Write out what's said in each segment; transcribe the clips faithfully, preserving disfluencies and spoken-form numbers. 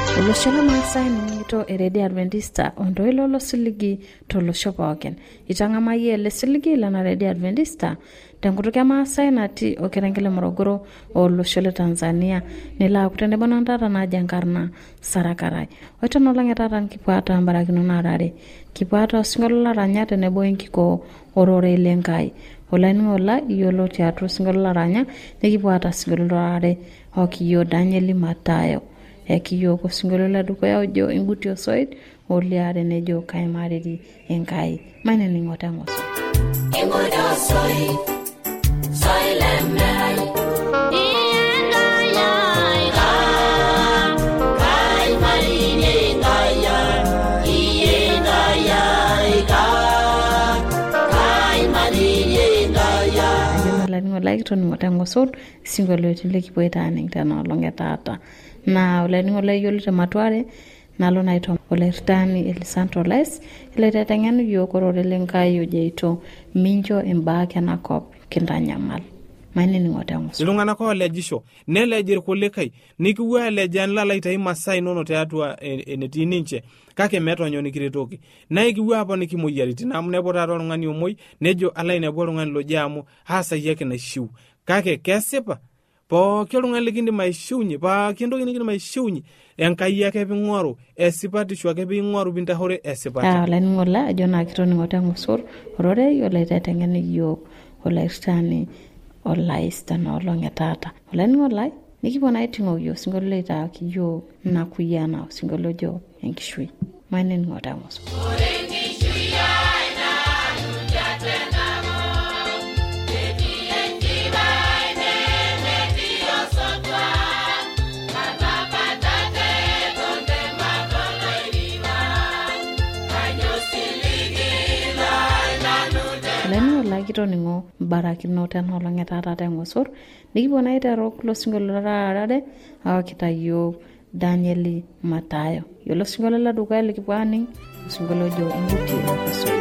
Olosho Maasai nimito eredi Adventista ondo ilolo siligi tolosho pookin. Itang'amayiee ele siligi lana eredi Adventista tenkutuk e Maasai natii orkerenket le Morogoro olosho le Tanzania nilaaku tenebo nantata naaji enkarna Sarakarai. Oitonolong' etata nkipuata mbarakino naarare. Kipuata osinkolio laranya tenebo enkikoo ororei lenkai. Olainining'o lai iyiolo tiatua osinkolio laranya nikipuata osinkolio larare okiyiolo Danieli Matayo. Ekiyoko singolo la dukoya ojo inguti osoit oliare nejo kaimariri enkai maine ningote ngoso ingoda osoit silent like to ngote ngoso singolo tile kipoita aning tana longetata na oleningo le yolo te matware nalo naito olertani el santoles ile tetengenu yokorore lenkayo jeito minjo embake na kop kindanyamal maine ningote ngoso ilungana ko lejisho ne lejir kulikai nikiwa lejan la laita Masai nono teatua enetininche kake metonyo nikiretoki na ikiwa hapo nikimoyariti na mnebotaro ngani omoi nejo alaine bolo ngani lojamu hasa yake na shiu kake kesepa po kyolunga likindi maishiunyi pa kindo kindi maishiunyi enkai yake bingoro esipati shwake bingoro bintahore esipati ah la ngola jona kitoni ngota ngosor orore yola tetengeni yo ola istani ola istana olongetata ola ngola nikibona itingo yo singolo ita kiyo nakuyana singolo jo enkishui maine ngota ngosor kito ningo barakino ten holongetata tengosor nikibona itero kulo singolo rarare awakitayo Danieli Matayo yolo singolo la duka likipani singolo jo inguti so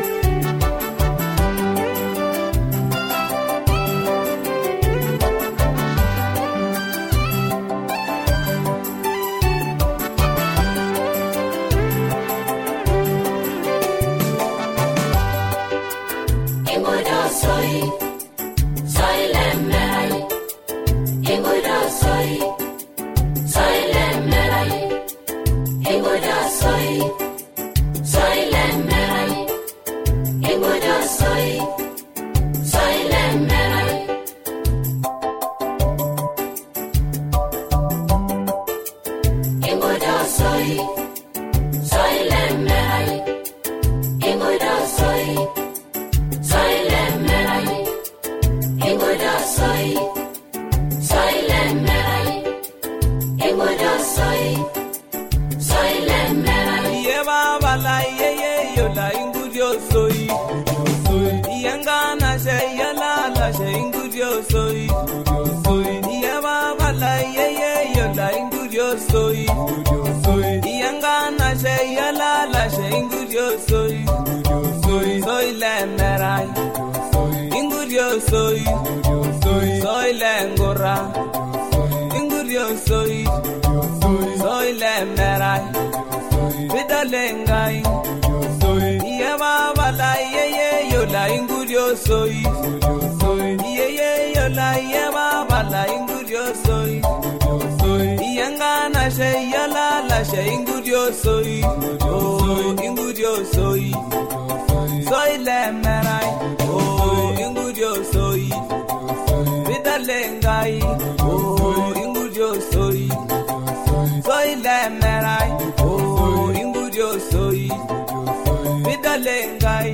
soy soy lengora ingurio soy soy lemerai bidalengai ye baba la ye ye yo la ingurio soy ye ye yo la ye baba la ingurio soy yangana she yala la she ingurio soy oh ingurio soy soy lemerai oh ingurio soy bidalengai oh ingurio soy soy lemerai oh ingurio soy bidalengai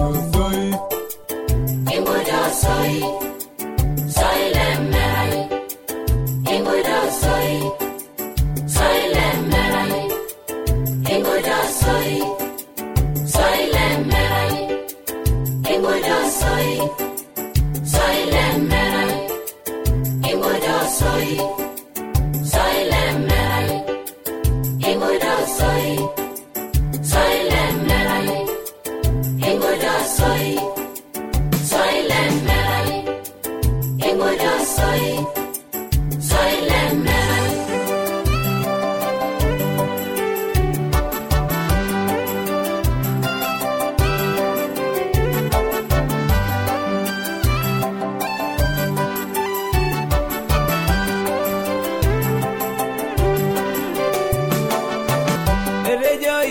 ingurio soy soy lemerai ingurio soy soy lemerai ingurio soy soy lemerai ingurio soy soy lemerai ingurio soy soy lemerai ingurio soy soy lemerai ingurio soy soy lemerai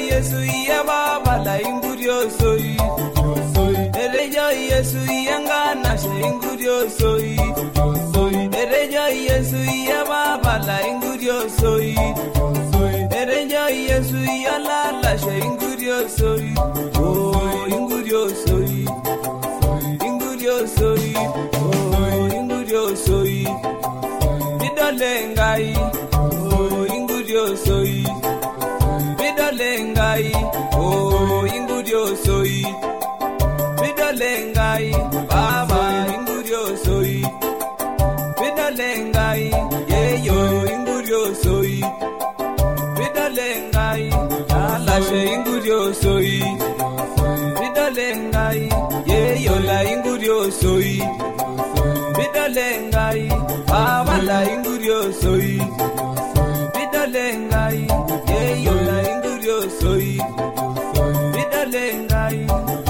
Yesu ya baba la ingurio soy Erejo Yesu ya ngana she ingurio soy Erejo Yesu ya baba la ingurio soy Erejo Yesu ya la la she ingurio soy Oh ingurio soy Ingurio soy Oh ingurio soy Bidolengai Oh ingurio soy Bidolengai Oh ingurio soy Bidolengai Baba ingurio soy Bidolengai Yeyo ingurio soy Bidolengai Alashe ingurio soy Bidolengai Yeyo la ingurio soy Bidolengai Baba la ingurio soy Bidolengai Yeyo la ingurio soy Bidolengai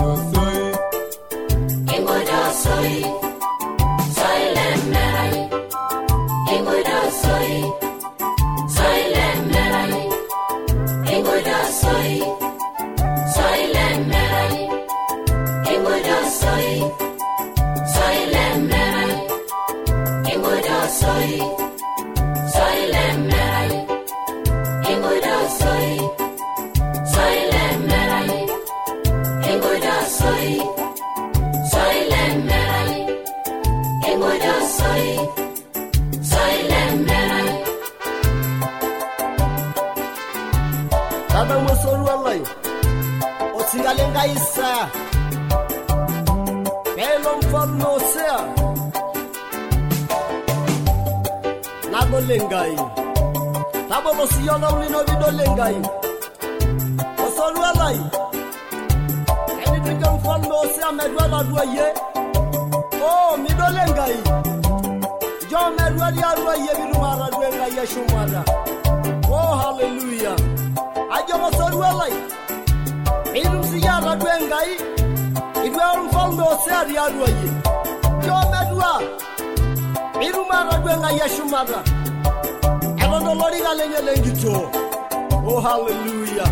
Ingurio soy Soy Lemerai Ingurio soy Soy Lemerai Ingurio soy Soy Lemerai Ingurio soy Soy Lemerai Ingurio soy Soy Lemerai Ingurio soy Soy Lemerai Ingurio soy Soy Lemerai Ingurio soy Soy Lemerai Baba mosoro Allah o singalenga isa Pelo mfano sea Nagolengai Tabo mosiyona ulino vidolengai Mosoro Allah Eni tika mfano sea medwala duaye Oh midolengai Jo medwali aduaye bidumara duenga yeshumara Oh hallelujah Ajo mosoro Allah Ilum siyara duengai Idwa mfano sea diaduaye Jo medwa Irumara duenga yeshumara Elono lori galenye lengito Oh hallelujah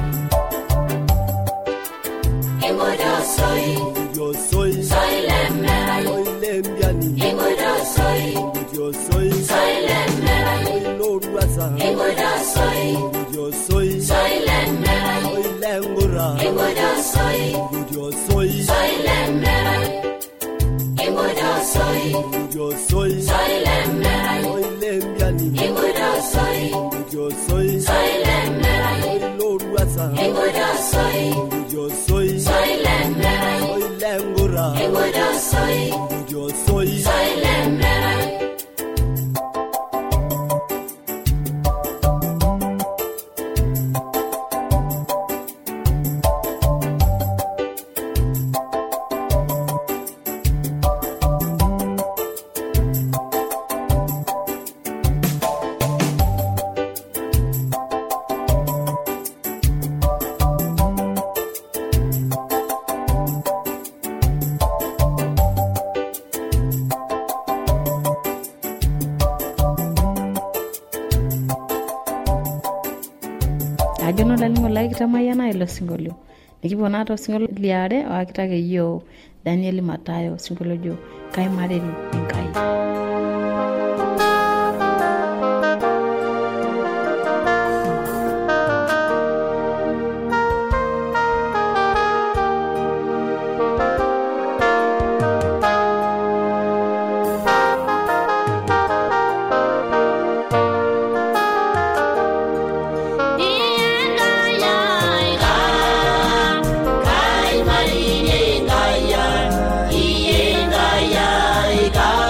Ingurio soy Yo soy Soy Lemerai Soy lembiani Ingurio soy Yo soy Soy Lemerai Soy loruasa Ingurio soy Yo soy Soy Lemerai Soy lengura Ingurio soy Yo soy Soy Lemerai Ingurio soy Yo soy Soy Lemerai Soy lembiani Ingurio soy Yo soy Soy Lemerai Soy loruasa Ingurio soy Yo soy Soy Lemerai Soy lengura Ingurio soy Yo soy Soy Lemerai Ajono dalingo like tamayana ilo singolio. Nikipona ato singolio liare wakitake yo Daniel Matayo singolio jo kai mareri nkai. Kai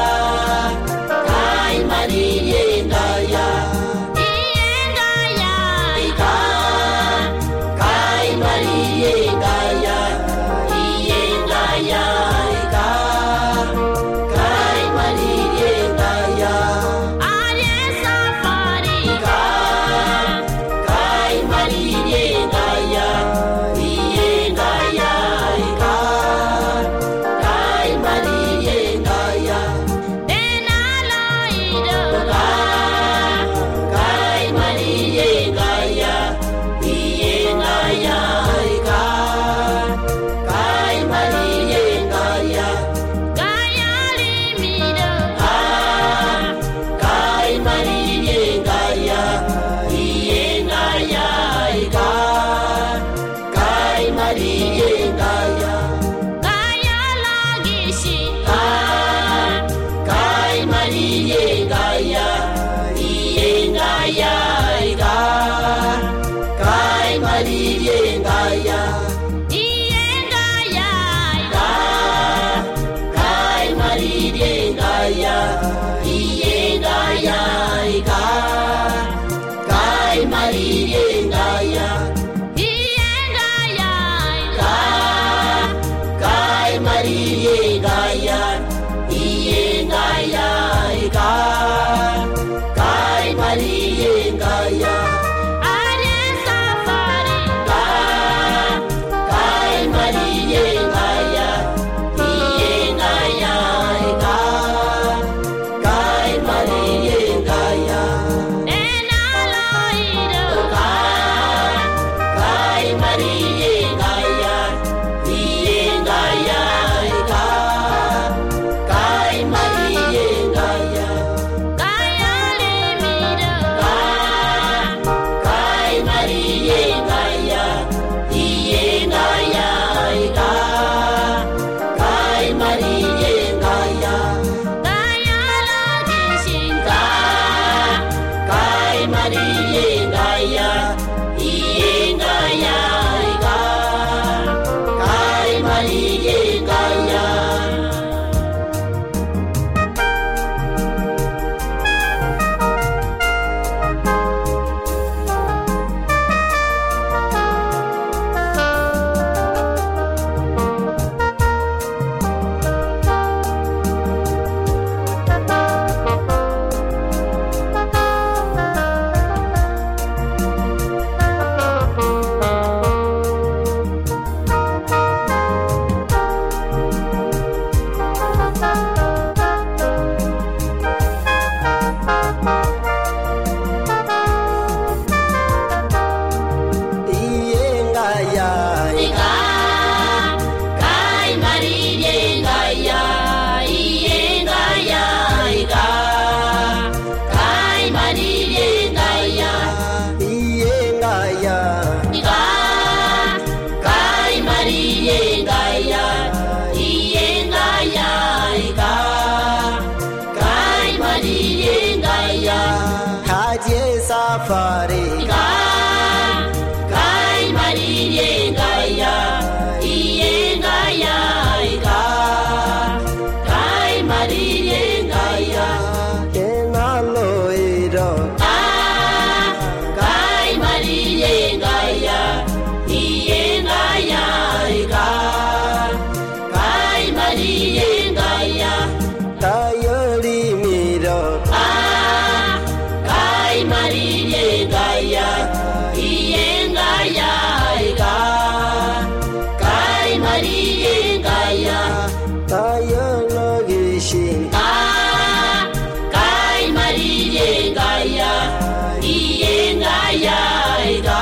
mare Ika, kai mariye ngaya, iye ngaya, ika, kai mariye ngaya. kenalo iro Ah, kai mariye ngaya, iye ngaya, ika, kai mariye ngaya. tayori miro Ah, kai mariye ngaya, iye ngaya, ika, kai mariye ngaya. tayolo gishin Ah, kai mariye ngaya, iye ngaya, ika,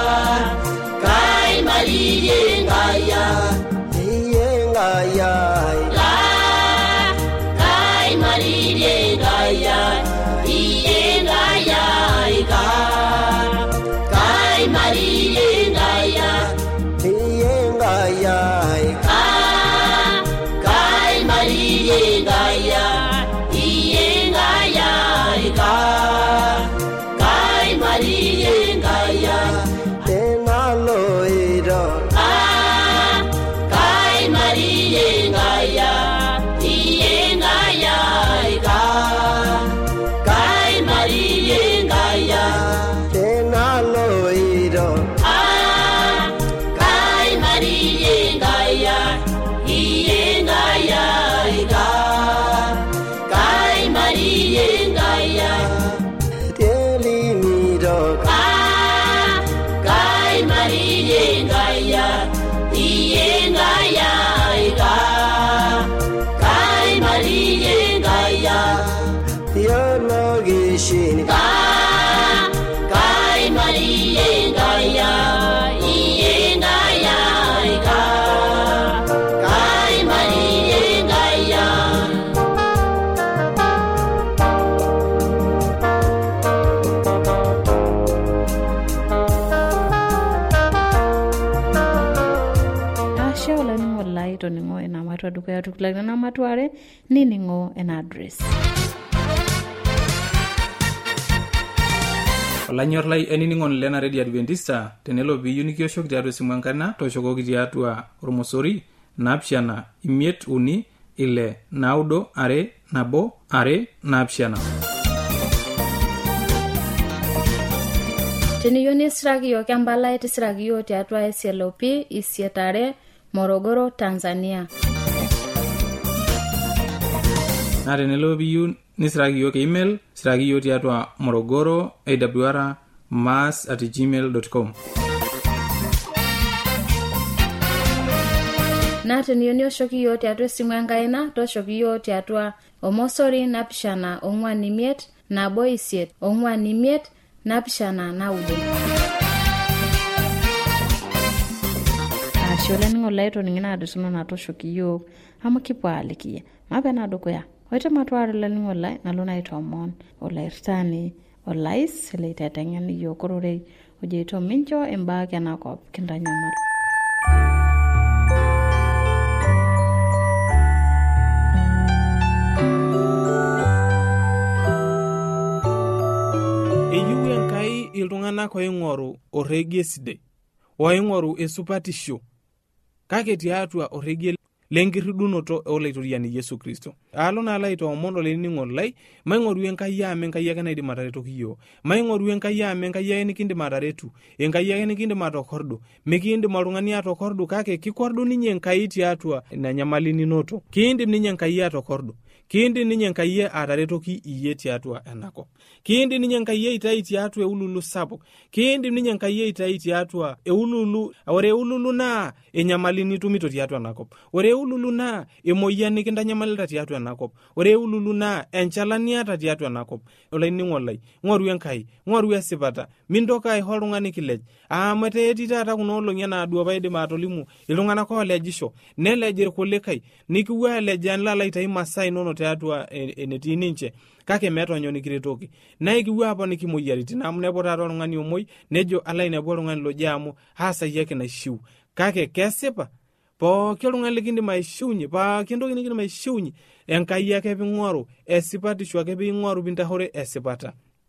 kai mariye ngaya. yengaya Ah, kai mariye ngaya, iye ngaya, ika, kai mariye ngaya. yengaya Ah, kai mariye ngaya, iye ngaya, ika, kai mariye ngaya. kenalo iro Ah, kai mariye ngaya, iye ngaya, ika, kai mariye ngaya. kenalo iro Ah, kai mariye ngaya, iye ngaya, ika, kai mariye ngaya. teli miro Ah, kai mariye ngaya, iye ngaya, ika, kai mariye ngaya. yolo gishin Ah, kai mariye ngaya, iye ngaya, ika, kai mariye ngaya. ashe olaningo lai toningo ena matwa dukuya tukilagina na matware niningo ena address. Olanyor lai eniningon lena Radio Adventista tenelo piyu nikioshoki tiatua esimu enkarna toshokoki tiatua ormosori naapishana imiet uni ile naudo are nabo are naapishana. Teniyo nisiraki yo kembala itisiraki yo tiatua S L O P isietare Morogoro, Tanzania. Na tenelo piyu nisiraki yo email siraki yo tiatua morogoro awr mass at gmail dot com. Na teniyo nioshoki yo tiatua simu enkaina toshoki yo tiatua omosori napishana ong'wan imiet nabo isiet ong'wan imiet napishana naudo. Ashola ningo laito ningina adusuno na toshoki yo ama kipwalikia mapena dukuya oite matware laningo lai nalona itomon olairtani olais leitetengeni yo kororei ojeito mincho embake nakop kindanyamar. Eyieu enkai iltung'anak oing'oru orregie sidai oing'oru esupatisho kake tiatua orregie lenkirridunoto olaitoriani Yesu Kristo. Alo na lai toomon oleningo lai maing'oru enkai ame enkai ake naidim ataretoki yiok. Maing'oru enkai ame enkai ake nikindim ataretu, enkai ake nikindim atokordu. Mikindim oltung'ani atokordu kake kikordu ninye enkai tiatua ina nyamali ninoto. Kiindim ninye enkai atokordu. Kiindim ninye enkai ataretoki iyie tiatua enakop. Kiindim ninye enkai aitai tiatua eululu sapuk. Kiindim ninye enkai aitai tiatua eululu, ore eululu naa enyamali nitumito tiatua enakop. Ore eululu naa emoyian nikintanyamalita tiatua enakop. Ore eululu naa enchalan niata tiatua enakop. Olainingo lai, ng'oru enkai, ng'oru esipata, mintoka aiho oltung'ani kilej. Amu eteeti taata kuna olong'i enaa duo paidim atolimu iltung'anak oolejisho, nelej irkulikai, nikiwuo alejaa nilo aitai masaa inono tiatua enetii ninche. Kake meeta onyo nikiretoki. Na ikiwuo aponiki moyiaritin amu nepo taata oltung'ani omoi nejo ala inepu oltung'ani loje amu haasai ake naishiu. Kake kesipa pooki oltung'ani likindim aishiunye, pooki entoki nikindim aishiunye, enkai ake ping'oru, esipatisho ake ping'oru pintahore esipata.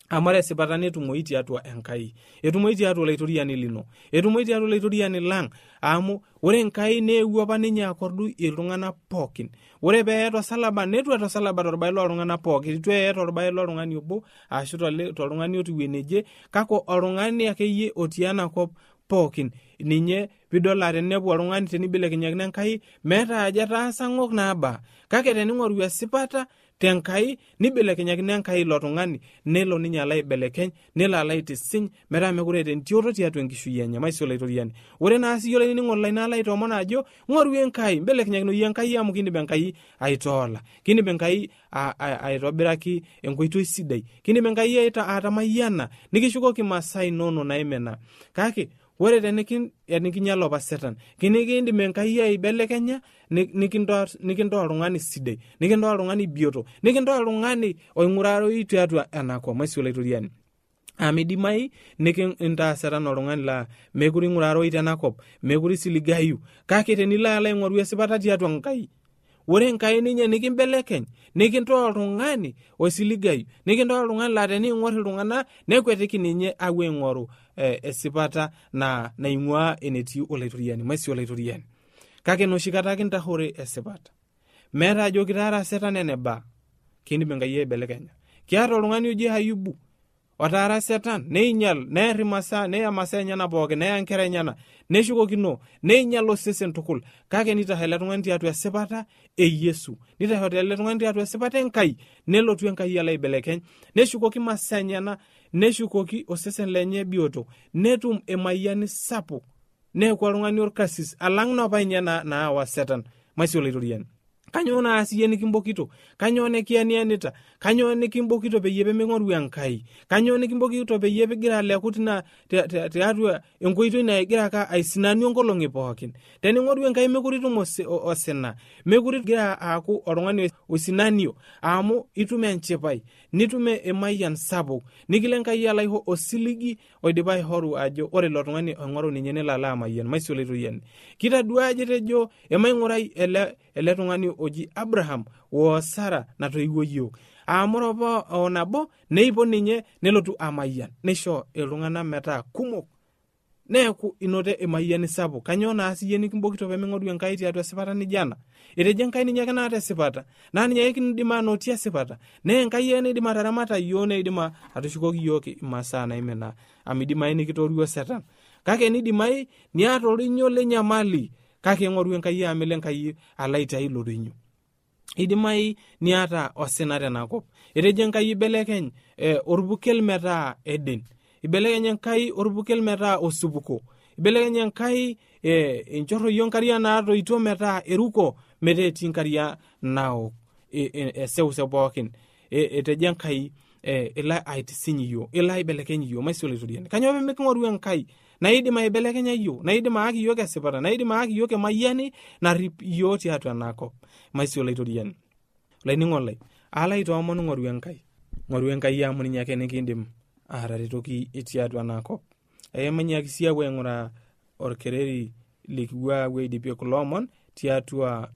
amare esipata netumoi tiatua Enkai, etumoi tiatua olaitoriani lino, etumoi tiatua olaitoriani lang, amu ore Enkai neewuo apa ninye akordu iltung'anak pookin. Ore pee eto salaba netu eto salaba torbae loltung'anak pookin, itu eto torbae loltung'ani obo ashu toltung'ani otiu eneje, kako oltung'ani akeyie otii enakop pookin. Ninye pidol atenepu oltung'ani tenibelekenyakini Enkai meeta aja taasa ng'ok naaba, kake tening'oru esipata tenkai nibelekenyakini Enkai ilo tung'ani nelo ninye ala ibelekeny, nelo ala itisiny metaa mekure tentioto tiatua enkishui enye. Maisho olaitoriani, ore naa siyio olainining'o lai nalo aitoomon ajo ng'oru Enkai, mbelekenyakinoyu Enkai amu kindip Enkai aitoola, kindip Enkai aitobiraki enkoitoi sidai, kindip Enkai atamayiana nikishukoki masaa inono naimena. Kake ore tenikin enikinyala apa Satan, kinikindim Enkai aibelekenya nikintoo nikintoo oltung'ani sidai, nikintoo oltung'ani bioto, nikintoo oltung'ani oing'uraroi tiatua enakop. Maisho olaitoriani, amidimai nikintaa Satan oltung'ani la mekure ing'uraroi tenakop, mekure siligayu, kake tenilo ala aing'oru esipata tiatua Enkai, ore Enkai ninye nikimbelekeny, nikintoo oltung'ani oisiligayu, nikintoo oltung'ani la tening'or iltung'anak nekwetiki ninye apuo aing'oru eh, esipata na naing'ua enetii olaitoriani. Maisho olaitoriani, kake noshi kata kintahore esipata meeta ajo kitara Satan eneba, kindip Enkai aibelekenya. Kiata oltung'ani oji Ayubu otaara Satan neinyal neer imasaa, neya masaa enyana pookin, neya nkera enyana, neshukokino, neinyal osesen tukul, kake nitahe ele tung'ani tiatua esipata e Yesu, nitahe ele tung'ani tiatua esipata Enkai, nelotu Enkai ala aibelekeny, neshukoki masaa enyana, neshukoki osesen lenye bioto, netum emayiani sapuk, neeku oltung'ani orkasis alang' napa inye naawa Satan. Maisho olaitoriani, kanyoo naas iyie nikimbokito, kanyoo nikianianita, kanyoo nikimbokito peyie pemeng'oru Enkai, kanyoo nikimbokito peyie pigira aleku tina tiatua enkoitoi nagira aka aisinanu enkolong'i pookin. Tening'oru Enkai mekure itum osina, mekure igira aaku oltung'ani osinanio, amu itum enchipai, nitum emayian sapuk, nikilo Enkai ala iho osiligi oidipa aihoru ajo ore ilo tung'ani oing'oru ninye nelo ala amayian. Maisho olaitoriani, kitadua aje tejo emaing'urai ele ele tung'ani oji Abraham wo Sara natoiwuo yiok, amu apa onabo neipo ninye nelotu amayian, neisho iltung'anak metaa kumok, neeku inote emayiani sapuk. Kanyoo naas iyie nikimbokito pemeng'oru Enkai tiatua esipata nijana? Etejo Enkai ninye ake naata esipata, naa ninye ake kindim anotie esipata, nee Enkai ake neidim ataramata yiok, neidim atushukoki yiok imasaa naimena, amidimai nikitoruo Satan, kake nidimai niata orinyo lenyamali, kake eng'oru Enkai amele Enkai ala aitai ilo rinyo. Idimai niata osina tenakop, etejo Enkai ibelekeny eh, orbukel metaa Eden, ibelekeny Enkai orbukel metaa osupuko, ibelekeny Enkai eh, enchorroi onkariak naatoito metaa eruko, metaa etii nkariak naok eseuseu pookin. Etejo Enkai eh, ila aitisiny iyiok, ila aibelekeny iyiok. Maisho olaitoriani, kanyoo pemeking'oru Enkai naidim aibelekenya iyiok, naidim aaki iyiok esipata, naidim aaki iyiok emayiani narip iyiok tiatua enakop. Maisho olaitoriani, olainining'o lai ala aitoomon ng'oru Enkai, ng'oru Enkai amu ninye ake nikindim ataretoki tiatua enakop. Emanyaki sii apuo aing'uraa orkereri likipuo apuo aidipie kulo omon tiatua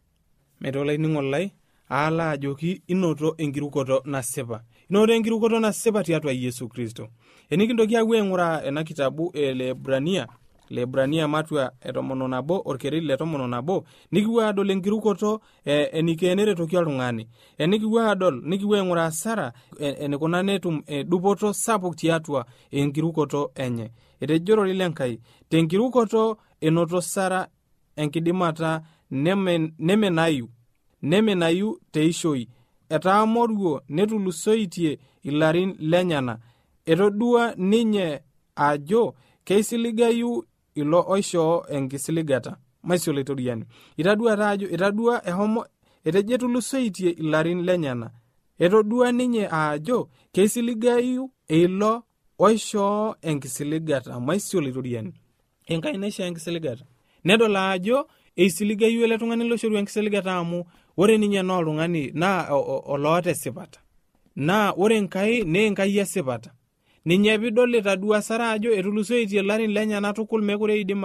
metaa olainining'o lai ala ajoki inoto enkirukoto nasipa, inoto enkirukoto nasipa tiatua Yesu Kristo. Enikintoki apuo aing'uraa ena kitabu Leebrania, Leebrania matua etomono nabo orkereri le tomono nabo, nikipuo adol enkirukoto eh, enikeneretoki oltung'ani. Enikipuo adol nikipuo aing'uraa Sara enikuna netum eh, dupoto sapuk tiatua enkirukoto enye. Etejo Enkai tenkirukoto enoto Sara enkidimata nemen, nemenayu nemenayu teishoi, etaa moruo netulusoitie ilarin lenyana, etodua ninye ajo keisiligayu ilo oishoo enkisiligata. Maisho olaitoriani, itadua taa ajo itadua ehomo etejo etulusoitie ilarin lenyana, etodua ninye ajo keisiligayu ilo oishoo enkisiligata. Maisho olaitoriani, Enkai naishoo enkisiligata, nedol ajo eisiligayu ele tung'ani loishoru enkisiligata amu ore ninye naa oltung'ani naa oloota esipata, naa ore Enkai naa Enkai esipata. Ninye pidol itadua Sara ajo etulusoitie ilarin lenyana tukul mekure idim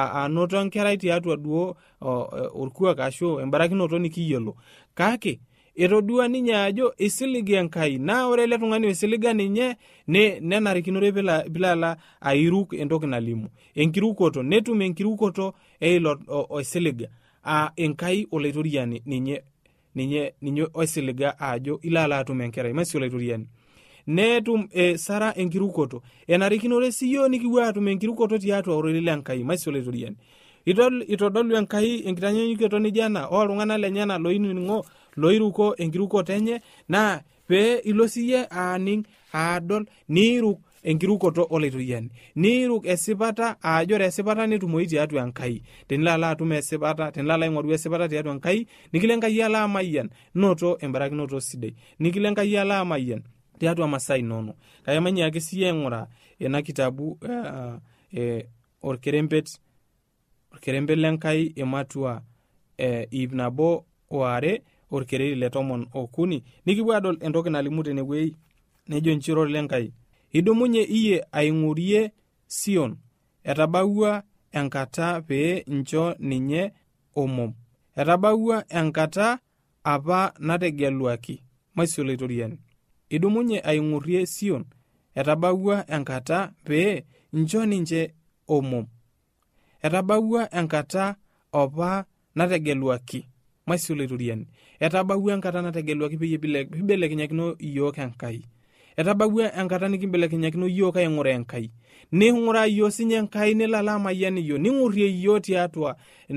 anoto enkerai tiatua duo orkuak ashu embarakinoto nikiyiolo, kake etodua ninye ajo isiligi Enkai, na ore ele tung'ani isiliga ninye ne nenarikinore bila bila airuk entoki nalimu enkirukoto, netum enkirukoto eilo oisiliga a Enkai olaitoriani ninye ninye ninye oisiliga ajo ilala atum enkerai masi olaitoriani, netum e, Sara enkirukoto enarikinore siyo nikiwa atum enkirukoto tiatua ororele Enkai masi olaitoriani. Itol itodolu Enkai enkitanyanyukoto nijana oltung'ana lenyana loiningo loiruko enkirukoto enye na pe ilo siye aning adol niruk enkirukoto olaitoriani, niruk esipata ajo esipata netumoi tiatua Enkai. Tenilala atum esipata, tenilala aing'oru esipata tiatua Enkai, nikile Enkai ala amayian noto embarakinoto sidai, nikile Enkai ala amayian tiatua masaa inono. Kayamanya ake siye eng'ura ena kitabu uh, eh, orkerempet orkerempet lenkai ematua eh, ip nabo oare orkereri le tomon okuni, nikipuo adol entoki nalimu tenewei nejo nchiro lenkai. Idumunye iye aing'urie Sion, etabawua enkata pee ncho ninye omom, etabawua enkata apa nategeluaki masi olaitoriani. Idumunye aing'urie Sion, etabawua enkata pee ncho ninche omom, etabawua enkata apa nategeluaki masi olaitoriani. Etabawua enkata nategeluaki peyie bibelekenyakino iyiok Enkai. Etabawua enkata nikimbelekenyakino iyiok aing'ura Enkai, ning'ura iyiok sinye Enkai nilala amayian iyiok, ning'urie iyiok tiatua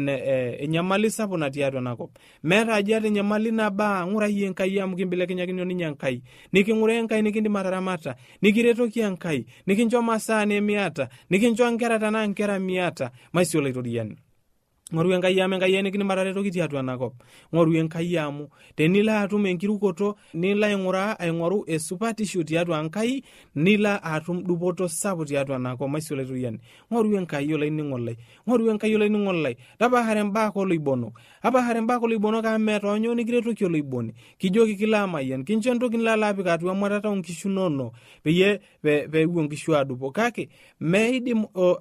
enyamali sapuk natii atua enakop. Meeta aja enyamali naba ng'ura iyiok Enkai amu kimbelekenyakino ninye Enkai, niking'ura Enkai nikindim ataramata, nikiretoki Enkai, nikincho masaa nemiata, nikincho nkera tanaa nkera miata masi olaitoriani. Ng'oru Enkai amu Enkai nikindim ataretoki tiatua enakop. Ng'oru Enkai amu tenila atum enkirukoto nila aing'ura aing'oru esupatisho tiatua Enkai, nila atum dupoto sapuk tiatua enakop masi olaitoriani. Ng'oru Enkai olainining'olai, ng'oru Enkai olainining'olai, tapahare mbaka oloibonok, apahare mbaka oloibonok amu meeta onyo nikiretoki oloiboni, kijoki kila amayian, kincho entoki nilala apik atua mwatata onkishu nono peyie peepuo nkishu adupo, kake meidim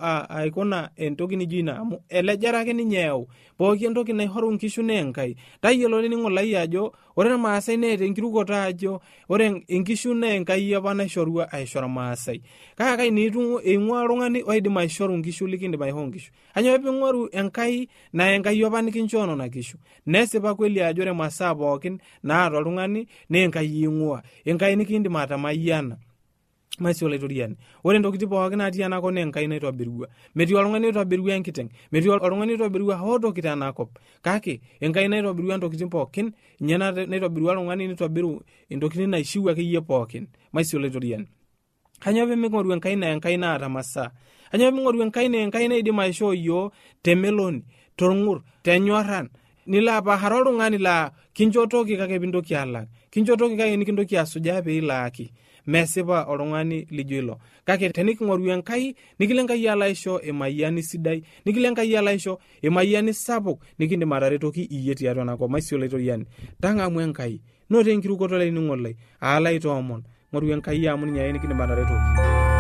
aikuna entoki nijo ina amu elejare ake ninye yau pooki entoki naihoru nkishu ne Enkai. Tayiolo ning'olai ajo ore irmaasai neeta enkirukoto ajo ore enkishu ne Enkai apa naishorua aishoro maasai, kake niitu eing'ua oltung'ani oidim aishoru nkishu likindim aihoo nkishu. Anyoo ping'oru Enkai na Enkai apa nikinchoo nona kishu, nesipa kweli ajo ore masaa pookin naata oltung'ani ne Enkai ing'ua, Enkai nikindim atamayiana masi olaitoriani. Ore ntokitin pookin natii enakop ne Enkai naitobirua, metii oltung'ani oitobirua enkiteng, metii oltung'ani oitobirua hoo toki tenakop, kake Enkai naitobirua ntokitin pookin, nye naitobirua oltung'ani nitobiru ntokitin naishiu akeyie pookin masi olaitoriani. Kanyoo peming'oru Enkai na Enkai naata masaa, kanyoo peming'oru Enkai na Enkai naidim aishoo iyiok temeloni, torng'ur, tenyorran, nila apahare oltung'ani la kinchotoki kake pintoki alak, kinchotoki kake nikintoki asujaa peilaaki. Mesipa oltung'ani lijo ilo, kake teniking'oru Enkai nikile Enkai ala aisho emayiani sidai, nikile Enkai ala aisho emayiani sapuk nikindim ataretoki iyie tiatua enakop masi olaitoriani. Tang'amu Enkai, noto enkirukoto olainining'olai ala itoomon, ng'oru Enkai amu ninye ake nikindim ataretoki.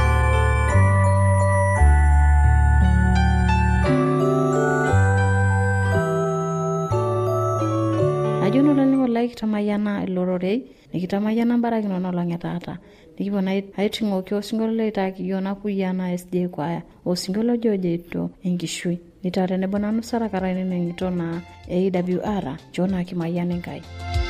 Ajono laning'olai kitamayana ilororei, nikitamayana mbarakino nolong'e taata. Nikipuo na aiting'oki osingolio leitaki iyiok Nakuyia S D Choir, osingolio ojo ojeito enkishui. Nita tenebo nanu Sara Karai nining'ito na A W R, Jona Kimayian Enkai.